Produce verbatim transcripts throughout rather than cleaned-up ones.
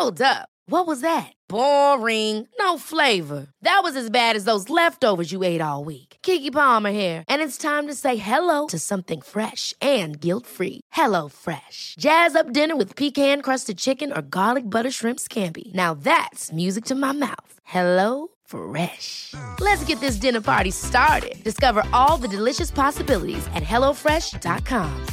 Hold up. What was that? Boring. No flavor. That was as bad as those leftovers you ate all week. Keke Palmer here, and it's time to say hello to something fresh and guilt-free. Hello Fresh. Jazz up dinner with pecan-crusted chicken or garlic butter shrimp scampi. Now that's music to my mouth. Hello Fresh. Let's get this dinner party started. Discover all the delicious possibilities at hello fresh dot com.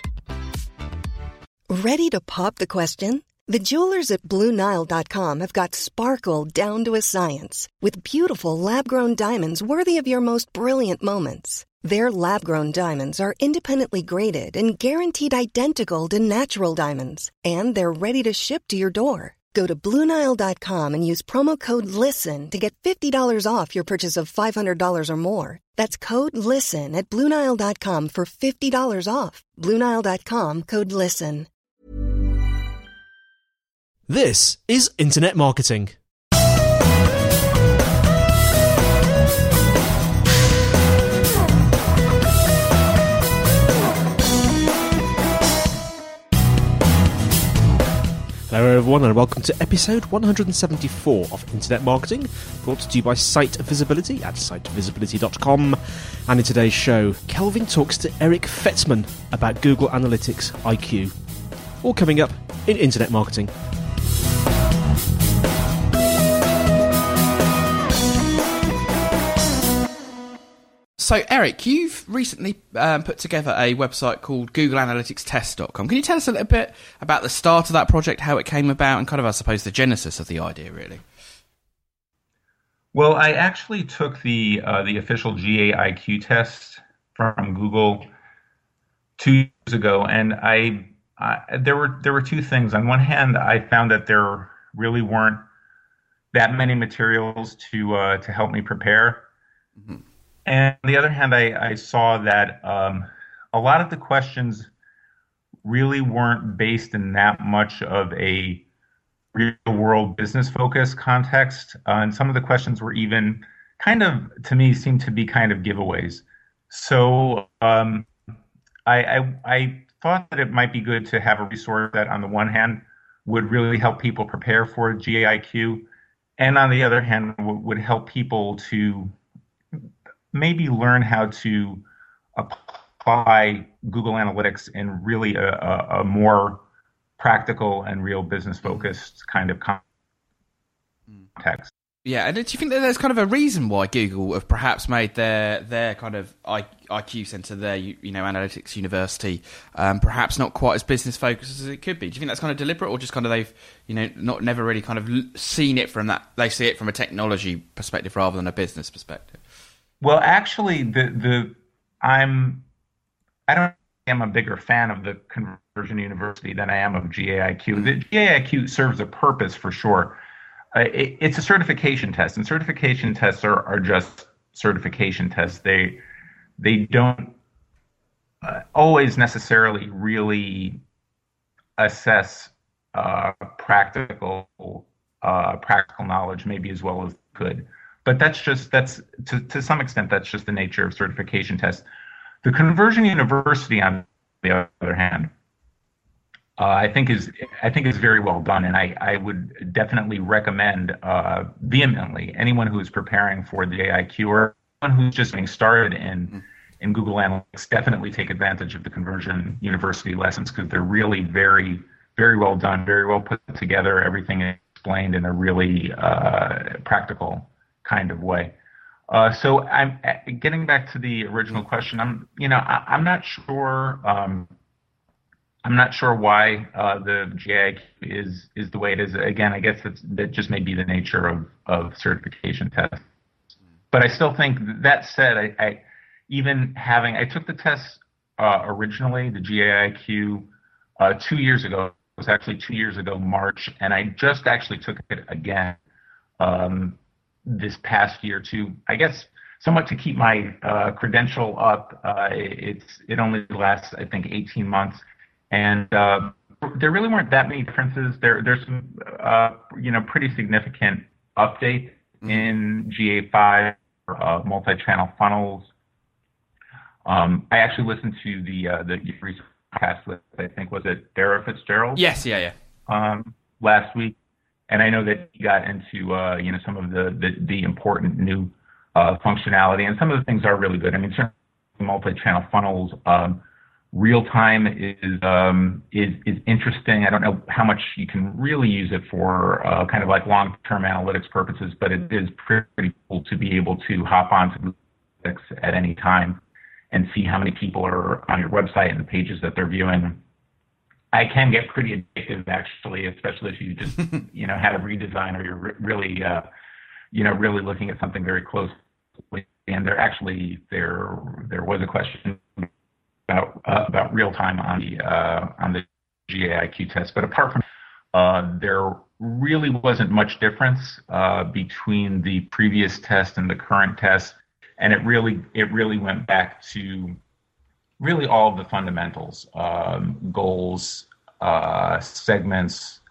Ready to pop the question? The jewelers at Blue Nile dot com have got sparkle down to a science with beautiful lab-grown diamonds worthy of your most brilliant moments. Their lab-grown diamonds are independently graded and guaranteed identical to natural diamonds, and they're ready to ship to your door. Go to Blue Nile dot com and use promo code LISTEN to get fifty dollars off your purchase of five hundred dollars or more. That's code LISTEN at Blue Nile dot com for fifty dollars off. Blue Nile dot com, code LISTEN. This is Internet Marketing. Hello everyone and welcome to episode one hundred seventy-four of Internet Marketing, brought to you by Site Visibility at site visibility dot com. And in today's show, Kelvin talks to Eric Fetzman about Google Analytics I Q. All coming up in Internet Marketing. So, Eric, you've recently um, put together a website called Google Analytics Test dot com. Can you tell us a little bit about the start of that project, how it came about, and kind of, I suppose, the genesis of the idea, really? Well, I actually took the uh, the official G A I Q test from Google two years ago, and I, I there were there were two things. On one hand, I found that there really weren't that many materials to uh, to help me prepare. Mm-hmm. And on the other hand, I, I saw that um, a lot of the questions really weren't based in that much of a real-world business-focused context. Uh, and some of the questions were even kind of, to me, seemed to be kind of giveaways. So um, I, I, I thought that it might be good to have a resource that, on the one hand, would really help people prepare for G A I Q, and on the other hand, w- would help people to maybe learn how to apply Google Analytics in really a, a, a more practical and real business-focused kind of context. Yeah, and do you think that there's kind of a reason why Google have perhaps made their their kind of I Q Center, their you know analytics university, um, perhaps not quite as business-focused as it could be? Do you think that's kind of deliberate, or just kind of they've you know not never really kind of seen it from that, they see it from a technology perspective rather than a business perspective? Well, actually, the the I'm I don't am a bigger fan of the Conversion University than I am of G A I Q. The G A I Q serves a purpose for sure. Uh, it, it's a certification test, and certification tests are, are just certification tests. They they don't uh, always necessarily really assess uh, practical uh, practical knowledge, maybe as well as good. But that's just, that's to, to some extent, that's just the nature of certification tests. The Conversion University, on the other hand, uh, I think is I think is very well done, and I, I would definitely recommend uh, vehemently anyone who is preparing for the A I Q or anyone who's just getting started in mm-hmm. in Google Analytics, definitely take advantage of the Conversion University lessons, because they're really very very well done, very well put together. Everything is explained in a really uh, practical kind of way. Uh, so I'm getting back to the original question. I'm, you know, I, I'm not sure. Um, I'm not sure why uh, the G A I Q is is the way it is. Again, I guess it's, that just may be the nature of of certification tests. But I still think, that said, I, I even having I took the test uh, originally, the G A I Q, uh, two years ago. It was actually two years ago, March, and I just actually took it again. Um, this past year to, I guess, somewhat to keep my uh, credential up. Uh, it's it only lasts, I think, eighteen months, and uh, there really weren't that many differences. There there's some uh, you know pretty significant updates mm-hmm. in G A five, uh, multi-channel funnels. Um, I actually listened to the uh, the recent podcast with, I think, was it Dara Fitzgerald? Yes, yeah, yeah. Um, last week. and I know that you got into uh, you know some of the the, the important new uh, functionality, and some of the things are really good. I mean, certainly multi-channel funnels. Um, Real time is um, is is interesting. I don't know how much you can really use it for uh, kind of like long-term analytics purposes, but it is pretty cool to be able to hop onto Google Analytics at any time and see how many people are on your website and the pages that they're viewing. I can get pretty addictive, actually, especially if you just you know had a redesign or you're re- really uh, you know really looking at something very closely. And there actually there there was a question about uh, about real time on the uh, on the G A I Q test, but apart from uh, there really wasn't much difference uh, between the previous test and the current test, and it really it really went back to really all of the fundamentals: um, goals, uh, segments,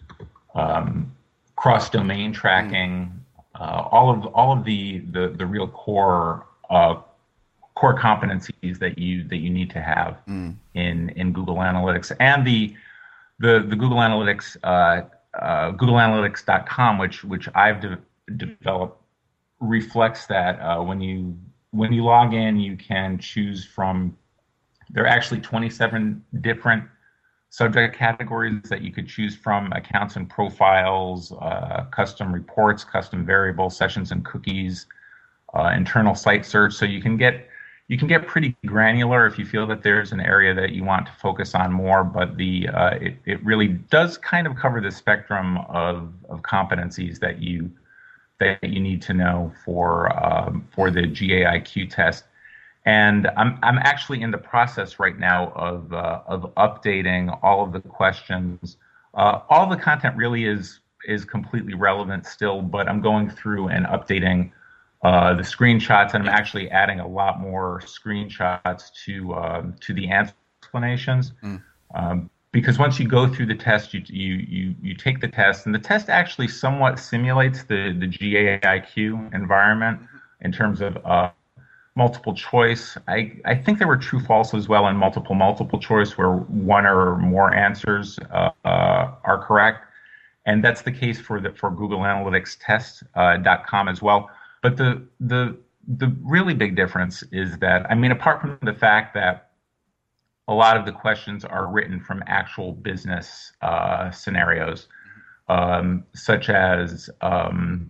um, cross domain tracking, uh, all of all of the the, the real core. Uh, core competencies that you that you need to have mm. in in Google Analytics, and the the the Google Analytics uh, uh, Google Analytics dot com, which which I've de- developed, reflects that. Uh, when you when you log in, you can choose from. There are actually twenty-seven different subject categories that you could choose from: accounts and profiles, uh, custom reports, custom variables, sessions and cookies, uh, internal site search. So you can get You can get pretty granular if you feel that there's an area that you want to focus on more, but the uh, it, it really does kind of cover the spectrum of, of competencies that you that you need to know for um, for the G A I Q test. And I'm I'm actually in the process right now of uh, of updating all of the questions. Uh, all the content really is is completely relevant still, but I'm going through and updating Uh, the screenshots, and I'm actually adding a lot more screenshots to um, to the answer explanations. Mm. Um, because once you go through the test, you, you you you take the test, and the test actually somewhat simulates the the G A I Q environment in terms of uh, multiple choice. I I think there were true false as well in multiple multiple choice, where one or more answers uh, uh, are correct, and that's the case for the for Google Analytics test dot com as well. But the the the really big difference is that, I mean, apart from the fact that a lot of the questions are written from actual business uh, scenarios, um, such as um,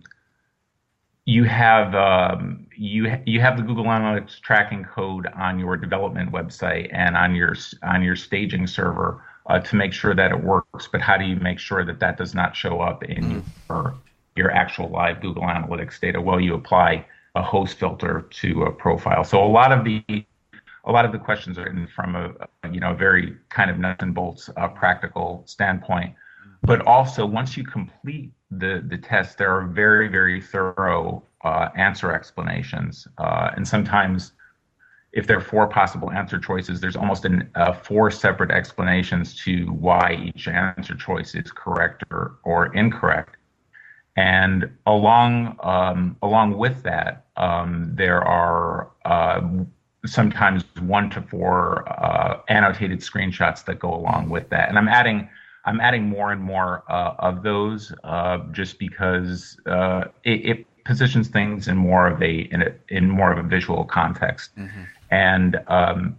you have um, you you have the Google Analytics tracking code on your development website and on your on your staging server uh, to make sure that it works. But how do you make sure that that does not show up in mm. your your actual live Google Analytics data? Well, you apply a host filter to a profile. So a lot of the a lot of the questions are written from a, you know very kind of nuts and bolts uh, practical standpoint. But also, once you complete the the test, there are very very thorough uh, answer explanations, uh, and sometimes, if there are four possible answer choices, there's almost an, uh, four separate explanations to why each answer choice is correct or or incorrect. And along um, along with that, um, there are uh, sometimes one to four uh, annotated screenshots that go along with that. And I'm adding I'm adding more and more uh, of those uh, just because uh, it, it positions things in more of a in a in more of a visual context. Mm-hmm. And um,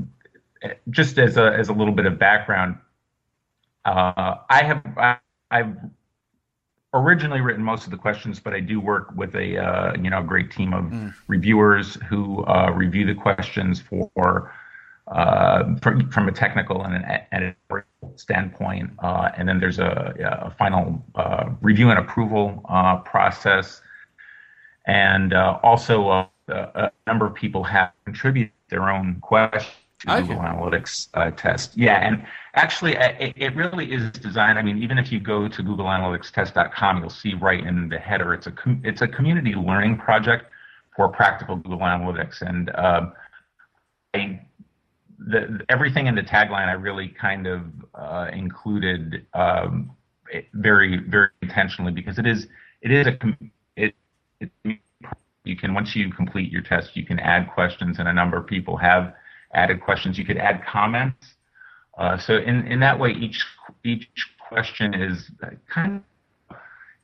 just as a as a little bit of background, uh, I have I, I've originally written most of the questions, but I do work with a uh, you know great team of mm. reviewers who uh, review the questions for uh, from, from a technical and an editorial standpoint, uh, and then there's a, a final uh, review and approval uh, process, and uh, also uh, a number of people have contributed their own questions to okay. Google Analytics uh, test. Yeah, and actually, it, it really is designed. I mean, even if you go to Google Analytics test dot com, you'll see right in the header, it's a com- it's a community learning project for practical Google Analytics, and um, I, the everything in the tagline I really kind of uh, included um, very very intentionally, because it is it is a it, it you can once you complete your test, you can add questions, and a number of people have added questions. You could add comments. Uh, so in, in that way, each each question is kind of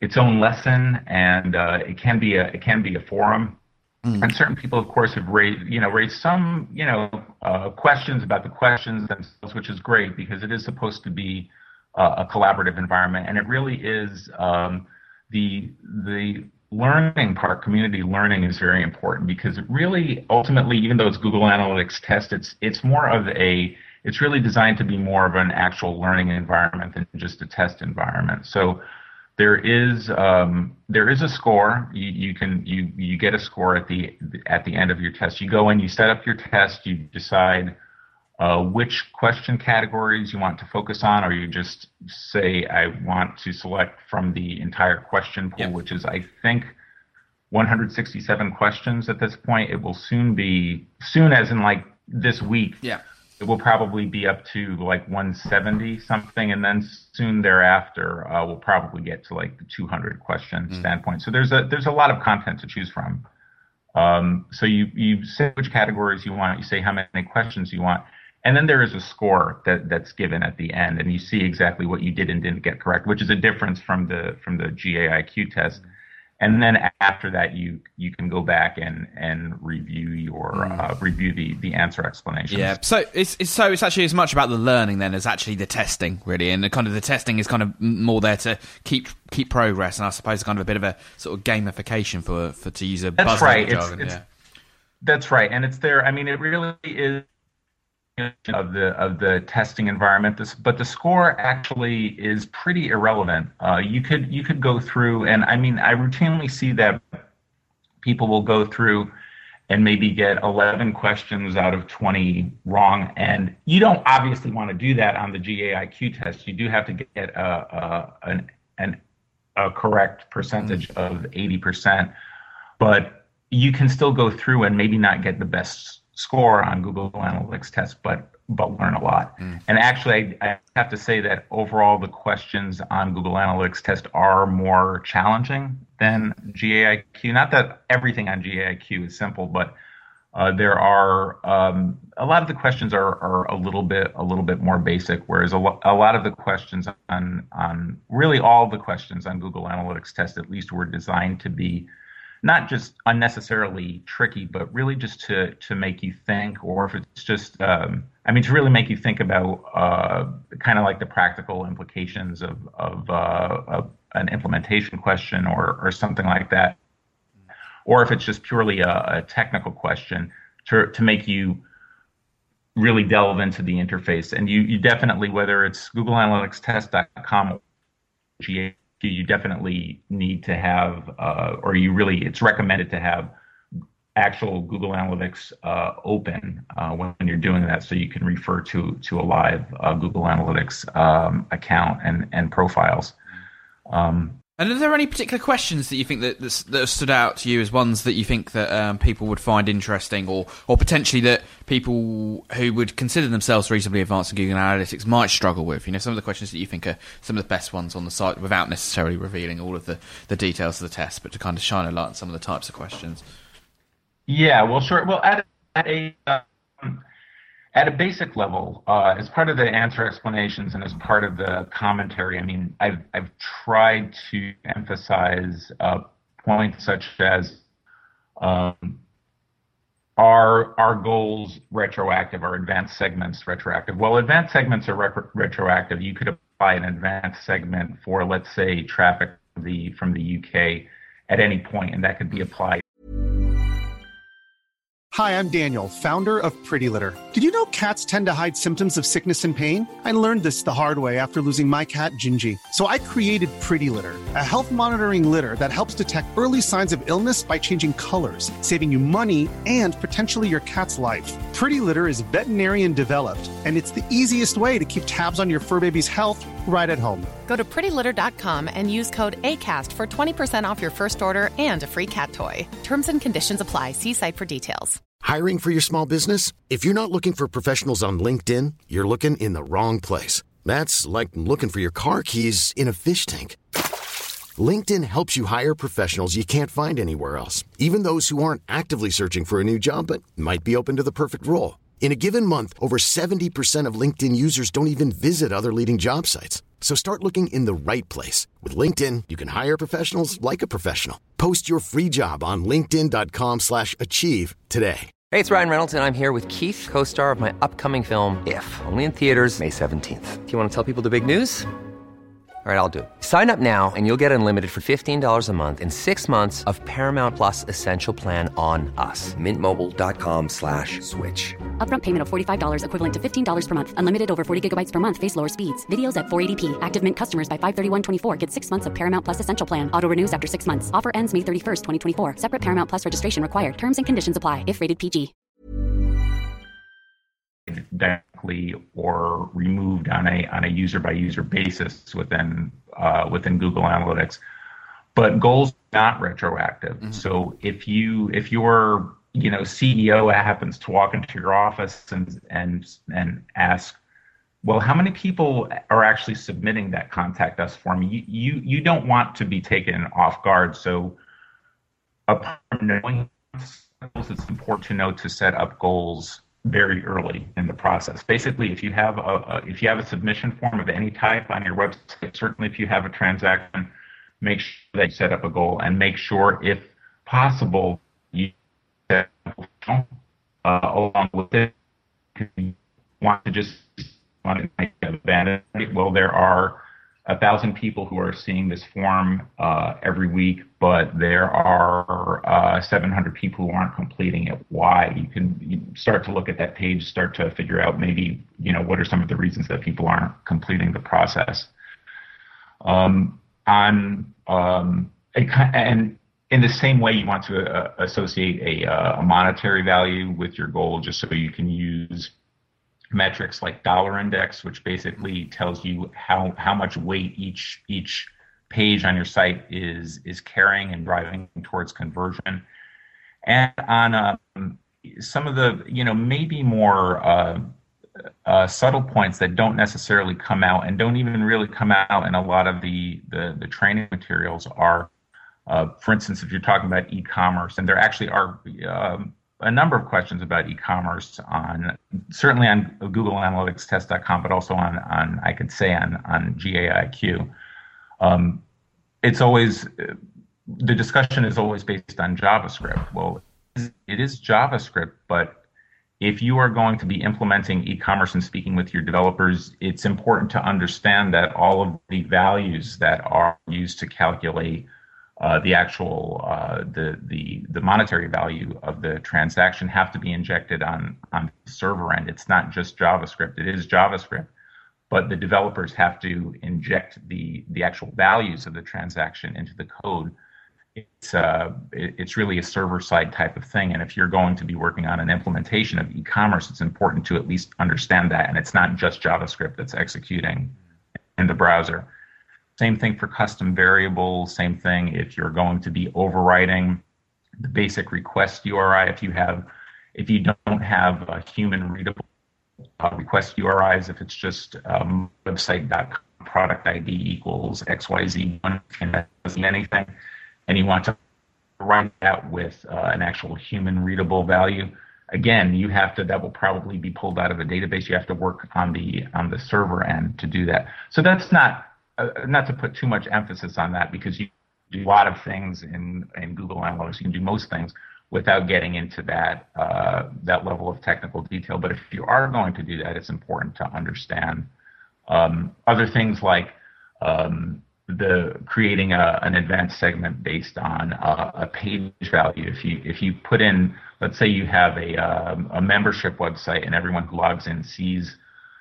its own lesson, and uh, it can be a it can be a forum. Mm. And certain people, of course, have raised you know raised some you know uh, questions about the questions themselves, which is great because it is supposed to be uh, a collaborative environment, and it really is. Um, the the learning part, community learning, is very important because it really ultimately, even though it's Google Analytics test, it's it's more of a it's really designed to be more of an actual learning environment than just a test environment. So. There is um, there is a score. You, you can you you get a score at the at the end of your test. You go in, you set up your test, you decide uh, which question categories you want to focus on, or you just say I want to select from the entire question pool, yep. which is I think one hundred sixty-seven questions at this point. It will soon be soon as in like this week. Yeah. It will probably be up to like one seventy something, and then soon thereafter uh, we'll probably get to like the two hundred question mm. standpoint. So there's a there's a lot of content to choose from. Um, so you you say which categories you want, you say how many questions you want, and then there is a score that that's given at the end, and you see exactly what you did and didn't get correct, which is a difference from the from the G A I Q test. And then after that, you you can go back and, and review your mm. uh, review the, the answer explanations. Yeah. So it's, it's so it's actually as much about the learning then as actually the testing, really, and the kind of the testing is kind of more there to keep keep progress, and I suppose kind of a bit of a sort of gamification for, for to use a that's right. It's, jargon. It's, yeah. That's right, and it's there. I mean, it really is of the of the testing environment. This, but the score actually is pretty irrelevant. Uh, you could you could go through, and I mean, I routinely see that people will go through and maybe get eleven questions out of twenty wrong, and you don't obviously want to do that on the G A I Q test. You do have to get a, a an an a correct percentage mm. of eighty percent, but you can still go through and maybe not get the best score on Google Analytics test, but but learn a lot. Mm. And actually, I, I have to say that overall, the questions on Google Analytics test are more challenging than G A I Q. Not that everything on G A I Q is simple, but uh, there are um, a lot of the questions are, are a little bit a little bit more basic, whereas a, lo- a lot of the questions on on really all the questions on Google Analytics test, at least, were designed to be not just unnecessarily tricky, but really just to to make you think, or if it's just, um, I mean, to really make you think about uh, kind of like the practical implications of of, uh, of an implementation question or or something like that, or if it's just purely a, a technical question to to make you really delve into the interface. And you you definitely, whether it's Google Analytics Test dot com or G A, you definitely need to have, uh, or you really, it's recommended to have actual Google Analytics uh, open uh, when you're doing that, so you can refer to to a live uh, Google Analytics um, account and and profiles. Um, and are there any particular questions that you think that that have stood out to you as ones that you think that um, people would find interesting, or or potentially that people who would consider themselves reasonably advanced in Google Analytics might struggle with? You know, some of the questions that you think are some of the best ones on the site, without necessarily revealing all of the, the details of the test, but to kind of shine a light on some of the types of questions. Yeah, well, sure. Well, at, at a um, at a basic level, uh, as part of the answer explanations and as part of the commentary, I mean, I've I've tried to emphasize uh, points such as um, are our goals retroactive? Are advanced segments retroactive? Well, advanced segments are retro- retroactive. You could apply an advanced segment for, let's say, traffic from the from the U K at any point, and that could be applied. Hi, I'm Daniel, founder of Pretty Litter. Did you know cats tend to hide symptoms of sickness and pain? I learned this the hard way after losing my cat, Gingy. So I created Pretty Litter, a health monitoring litter that helps detect early signs of illness by changing colors, saving you money and potentially your cat's life. Pretty Litter is veterinarian developed, and it's the easiest way to keep tabs on your fur baby's health right at home. Go to pretty litter dot com and use code ACAST for twenty percent off your first order and a free cat toy. Terms and conditions apply. See site for details. Hiring for your small business? If you're not looking for professionals on LinkedIn, you're looking in the wrong place. That's like looking for your car keys in a fish tank. LinkedIn helps you hire professionals you can't find anywhere else, even those who aren't actively searching for a new job but might be open to the perfect role. In a given month, over seventy percent of LinkedIn users don't even visit other leading job sites. So start looking in the right place. With LinkedIn, you can hire professionals like a professional. Post your free job on linkedin.com slash achieve today. Hey, it's Ryan Reynolds, and I'm here with Keith, co-star of my upcoming film, If, only in theaters May seventeenth. Do you want to tell people the big news? All right, I'll do it. Sign up now and you'll get unlimited for fifteen dollars a month and six months of Paramount Plus Essential Plan on us. Mintmobile.com slash switch. Upfront payment of forty-five dollars equivalent to fifteen dollars per month. Unlimited over forty gigabytes per month. Face lower speeds. Videos at four eighty p. Active Mint customers by five thirty-one twenty-four get six months of Paramount Plus Essential Plan. Auto renews after six months. Offer ends May thirty-first, twenty twenty-four. Separate Paramount Plus registration required. Terms and conditions apply if rated P G. Directly or removed on a on a user by user basis within uh, within Google Analytics, but goals are not retroactive. Mm-hmm. So if you if your you know C E O happens to walk into your office and and and ask, well, how many people are actually submitting that contact us form? You you you don't want to be taken off guard. So upon knowing goals, it's important to know to set up goals very early in the process. Basically, if you have a, a if you have a submission form of any type on your website, certainly if you have a transaction, make sure that you set up a goal and make sure, if possible, you set up uh, along with it. If you want to just want to abandon it, well, there are a thousand people who are seeing this form uh, every week, but there are uh, seven hundred people who aren't completing it. Why? You can you start to look at that page, start to figure out maybe, you know, what are some of the reasons that people aren't completing the process. Um, on um, a, and in the same way, you want to uh, associate a, uh, a monetary value with your goal, just so you can use metrics like dollar index, which basically tells you how how much weight each each page on your site is is carrying and driving towards conversion. And on um, some of the you know maybe more uh, uh, subtle points that don't necessarily come out and don't even really come out in a lot of the the, the training materials are, uh, for instance, if you're talking about e-commerce, and there actually are um, a number of questions about e-commerce on certainly on Google Analytics Test dot com, but also on on I could say on on G A I Q. Um, it's always the discussion is always based on JavaScript. Well, it is JavaScript, but if you are going to be implementing e-commerce and speaking with your developers, it's important to understand that all of the values that are used to calculate Uh, the actual uh, the the the monetary value of the transaction have to be injected on on the server end. It's not just JavaScript. It is JavaScript, but the developers have to inject the the actual values of the transaction into the code. It's uh it, it's really a server side type of thing. And if you're going to be working on an implementation of e-commerce, it's important to at least understand that. And it's not just JavaScript that's executing in the browser. Same thing for custom variables. Same thing if you're going to be overriding the basic request U R I. If you have, if you don't have a human readable uh, request U R Is, if it's just um, website dot com product I D equals X Y Z one, and that doesn't mean anything, and you want to write that with uh, an actual human readable value, again, you have to. That will probably be pulled out of a database. You have to work on the on the server end to do that. So that's not. Uh, not to put too much emphasis on that, because you do a lot of things in, in Google Analytics. You can do most things without getting into that uh, that level of technical detail. But if you are going to do that, it's important to understand um, other things like um, the creating a, an advanced segment based on uh, a page value. If you if you put in, let's say you have a um, a membership website and everyone who logs in sees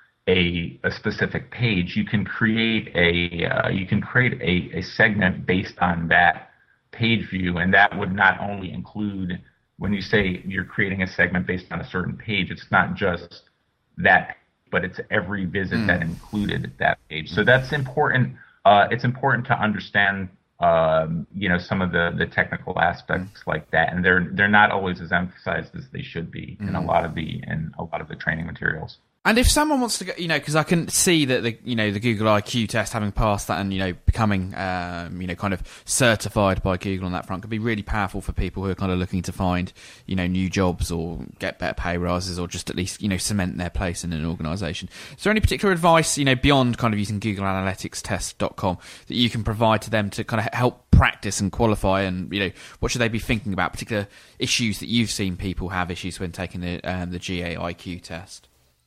A, a specific page, you can create a uh, you can create a, a segment based on that page view, and that would not only include, when you say you're creating a segment based on a certain page, it's not just that, but it's every visit mm. that included that page. So that's important. Uh, it's important to understand um, you know some of the, the technical aspects mm. like that, and they're they're not always as emphasized as they should be mm. in a lot of the in a lot of the training materials. And if someone wants to go, you know, because I can see that the, you know, the Google I Q test, having passed that and, you know, becoming, um, you know, kind of certified by Google on that front could be really powerful for people who are kind of looking to find, you know, new jobs or get better pay rises or just at least, you know, cement their place in an organisation. Is there any particular advice, you know, beyond kind of using Google Analytics Test dot com that you can provide to them to kind of help practice and qualify, and, you know, what should they be thinking about, particular issues that you've seen people have issues when taking the, um, the G A I Q test?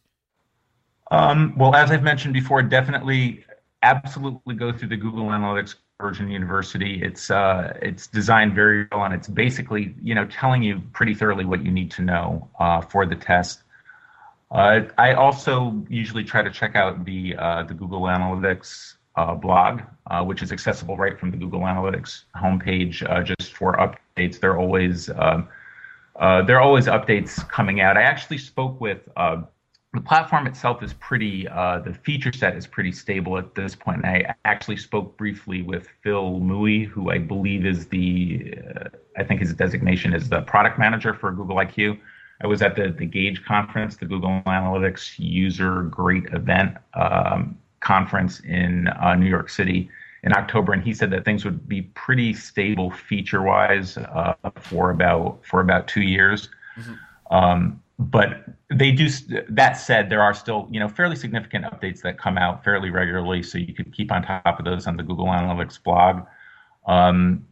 Um, well, as I've mentioned before, definitely, absolutely go through the Google Analytics Conversion University. It's uh, it's designed very well, and it's basically, you know, telling you pretty thoroughly what you need to know uh, for the test. Uh, I also usually try to check out the uh, the Google Analytics uh, blog, uh, which is accessible right from the Google Analytics homepage, uh, just for updates. They're always um, uh, there are always updates coming out. I actually spoke with. Uh, The platform itself is pretty, uh, the feature set is pretty stable at this point. And I actually spoke briefly with Phil Mui, who I believe is the, uh, I think his designation is the product manager for Google I Q. I was at the, the Gauge conference, the Google Analytics User Great Event um, conference in uh, New York City in October, and he said that things would be pretty stable feature-wise uh, for about for about two years. Mm-hmm. Um, But they do. That said, there are still, you know, fairly significant updates that come out fairly regularly, so you can keep on top of those on the Google Analytics blog. Um,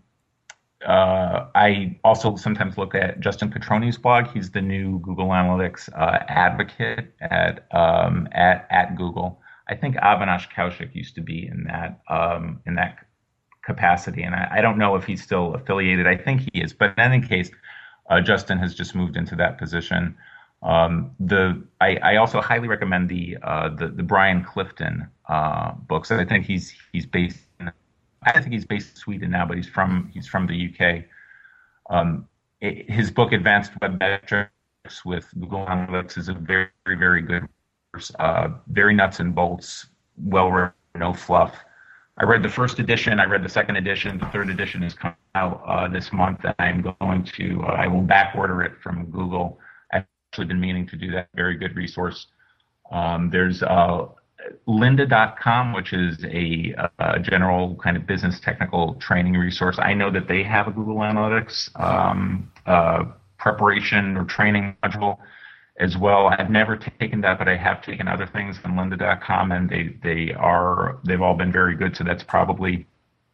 uh, I also sometimes look at Justin Petroni's blog. He's the new Google Analytics uh, advocate at um, at at Google. I think Avinash Kaushik used to be in that um, in that capacity, and I, I don't know if he's still affiliated. I think he is, but in any case, uh, Justin has just moved into that position. Um, the I, I also highly recommend the uh, the, the Brian Clifton uh, books. I think he's he's based in, I think he's based in Sweden now, but he's from he's from the U K. Um, it, his book Advanced Web Metrics with Google Analytics is a very very very good, uh, very nuts and bolts, well written, no fluff. I read the first edition. I read the second edition. The third edition is coming out uh, this month, and I'm going to uh, I will back order it from Google. Actually been meaning to do that. Very good resource. Um, there's uh, lynda dot com, which is a, a general kind of business technical training resource. I know that they have a Google Analytics um, uh, preparation or training module as well. I've never taken that, but I have taken other things on lynda dot com, and they they are they've all been very good. So that's probably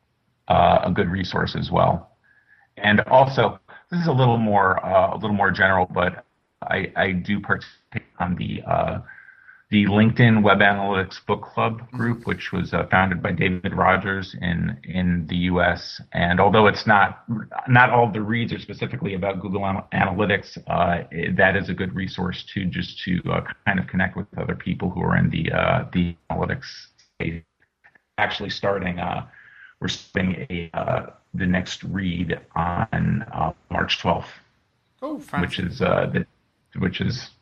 uh, a good resource as well. And also, this is a little more uh, a little more general, but I, I do participate on the uh, the LinkedIn Web Analytics Book Club group, which was uh, founded by David Rogers in in the U S. And although it's not not all of the reads are specifically about Google Analytics, uh, it, that is a good resource too, just to uh, kind of connect with other people who are in the uh, the analytics space. Actually, starting uh, we're starting a uh, the next read on uh, March twelfth, oh, which is uh, the which is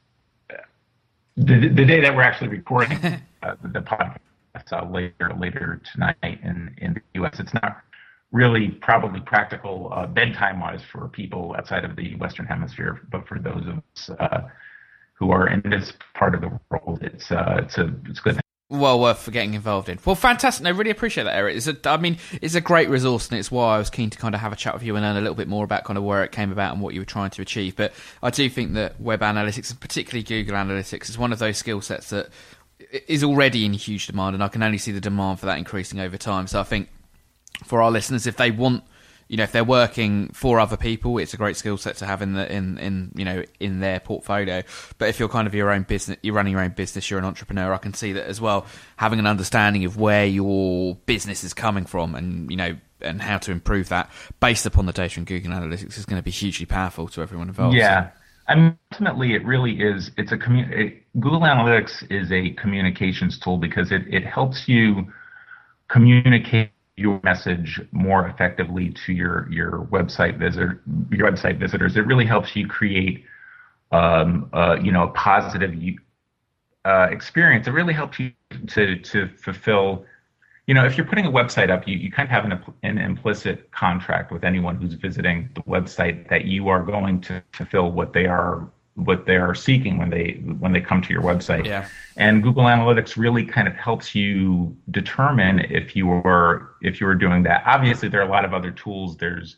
the, the day that we're actually recording uh, the, the podcast uh, later later tonight in, in the U S. It's not really probably practical uh, bedtime-wise for people outside of the Western Hemisphere, but for those of us uh, who are in this part of the world, it's uh, it's a it's good. Well worth getting involved in. Well, fantastic. I really appreciate that, Eric. It's a, I mean, it's a great resource, and it's why I was keen to kind of have a chat with you and learn a little bit more about kind of where it came about and what you were trying to achieve. But I do think that web analytics, and particularly Google Analytics, is one of those skill sets that is already in huge demand, and I can only see the demand for that increasing over time. So I think for our listeners, if they want, you know, if they're working for other people, it's a great skill set to have in the in, in you know in their portfolio. But if you're kind of your own business, you're running your own business, you're an entrepreneur, I can see that as well. Having an understanding of where your business is coming from, and you know, and how to improve that based upon the data in Google Analytics is going to be hugely powerful to everyone involved. Yeah, so. I mean, ultimately, it really is. It's a commu- it, Google Analytics is a communications tool because it it helps you communicate your message more effectively to your your website visitor your website visitors. It really helps you create um, uh, you know a positive uh, experience. It really helps you to to fulfill. You know, if you're putting a website up, you, you kind of have an, an implicit contract with anyone who's visiting the website that you are going to fulfill what they are what they are seeking when they when they come to your website. Yeah. And Google Analytics really kind of helps you determine if you are if you are doing that. Obviously, there are a lot of other tools. There's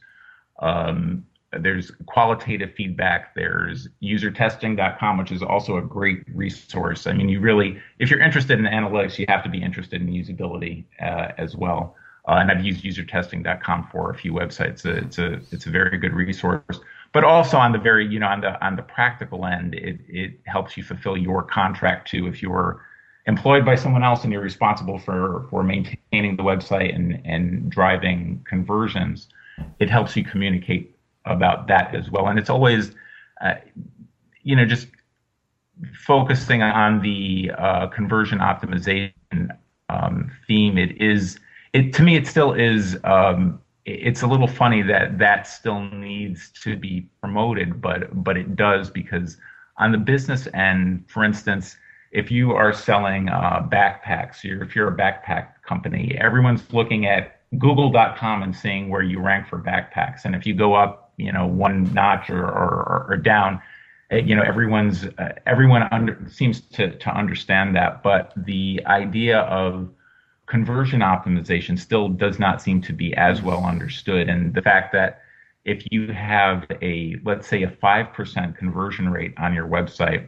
um, there's qualitative feedback. There's user testing dot com, which is also a great resource. I mean, you really, if you're interested in analytics, you have to be interested in usability uh, as well. Uh, and I've used user testing dot com for a few websites. It's a it's a very good resource. But also on the very, you know, on the on the practical end, it it helps you fulfill your contract too. If you're employed by someone else and you're responsible for for maintaining the website and and driving conversions, it helps you communicate about that as well. And it's always, uh, you know, just focusing on the uh, conversion optimization um, theme. It is, it to me, it still is. Um, It's a little funny that that still needs to be promoted, but but it does, because on the business end, for instance, if you are selling uh, backpacks, you're, if you're a backpack company, everyone's looking at Google dot com and seeing where you rank for backpacks. And if you go up, you know, one notch or or, or down, you know, everyone's uh, everyone under, seems to to understand that. But the idea of conversion optimization still does not seem to be as well understood. And the fact that if you have a, let's say, a five percent conversion rate on your website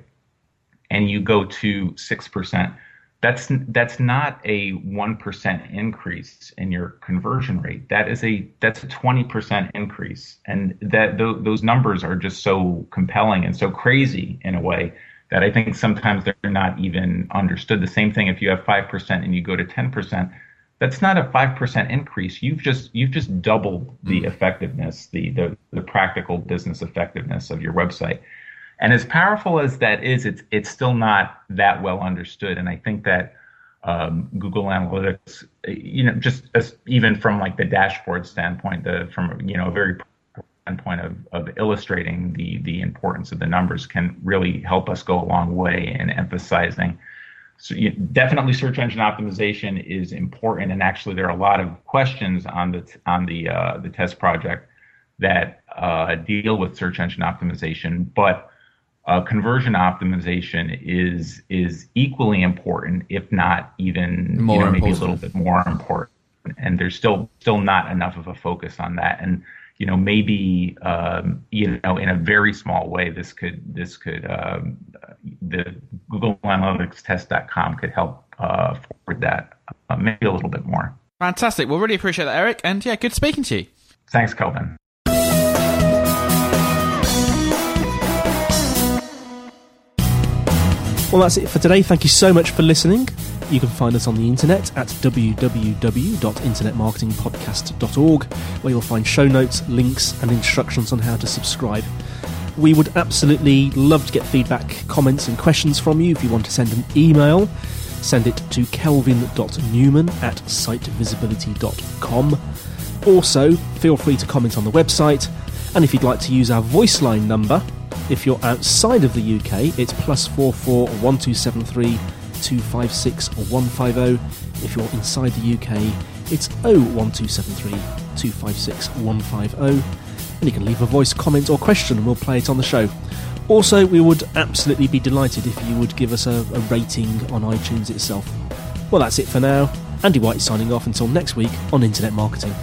and you go to six percent, that's that's not a one percent increase in your conversion rate. That is a that's a twenty percent increase. And that th- those numbers are just so compelling and so crazy in a way that I think sometimes they're not even understood. The same thing if you have five percent and you go to ten percent, that's not a five percent increase. You've just you've just doubled the mm. effectiveness, the, the the practical business effectiveness of your website. And as powerful as that is, it's it's still not that well understood. And I think that um, Google Analytics, you know, just as, even from like the dashboard standpoint, the from you know a very point of, of illustrating the the importance of the numbers, can really help us go a long way in emphasizing. So you, definitely search engine optimization is important, and actually there are a lot of questions on the on the uh, the test project that uh, deal with search engine optimization, but uh, conversion optimization is is equally important, if not even more you know, maybe important. a little bit more important. And there's still still not enough of a focus on that. And you know, maybe um, you know, in a very small way, this could this could um, the Google Analytics Test dot com could help uh, forward that uh, maybe a little bit more. Fantastic. Well, really appreciate that, Eric. And yeah, good speaking to you. Thanks, Kelvin. Well, that's it for today. Thank you so much for listening. You can find us on the internet at w w w dot internet marketing podcast dot org, where you'll find show notes, links, and instructions on how to subscribe. We would absolutely love to get feedback, comments, and questions from you. If you want to send an email, send it to kelvin dot newman at site visibility dot com. Also, feel free to comment on the website, and if you'd like to use our voice line number, if you're outside of the U K, it's plus four four one two seven three two five six one five zero. If you're inside the U K, it's oh one two seven three two five six one five zero. And you can leave a voice comment or question and we'll play it on the show. Also, we would absolutely be delighted if you would give us a, a rating on iTunes itself. Well, that's it for now. Andy White signing off until next week on Internet Marketing.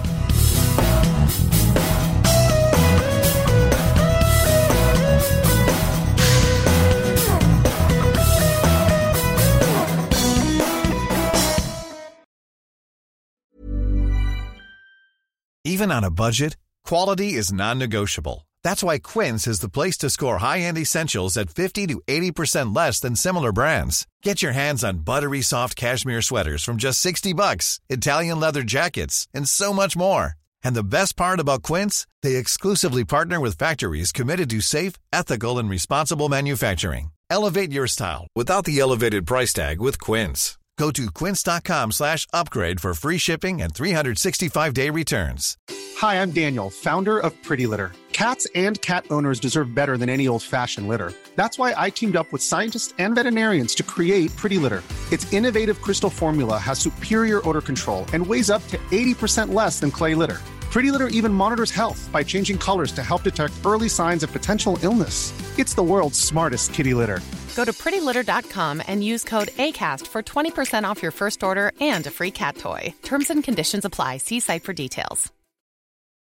Even on a budget, quality is non-negotiable. That's why Quince is the place to score high-end essentials at fifty to eighty percent less than similar brands. Get your hands on buttery soft cashmere sweaters from just sixty bucks, Italian leather jackets, and so much more. And the best part about Quince, they exclusively partner with factories committed to safe, ethical, and responsible manufacturing. Elevate your style without the elevated price tag with Quince. Go to quince.com slash upgrade for free shipping and three sixty-five day returns. Hi, I'm Daniel, founder of Pretty Litter. Cats and cat owners deserve better than any old-fashioned litter. That's why I teamed up with scientists and veterinarians to create Pretty Litter. Its innovative crystal formula has superior odor control and weighs up to eighty percent less than clay litter. Pretty Litter even monitors health by changing colors to help detect early signs of potential illness. It's the world's smartest kitty litter. Go to pretty litter dot com and use code ACAST for twenty percent off your first order and a free cat toy. Terms and conditions apply. See site for details.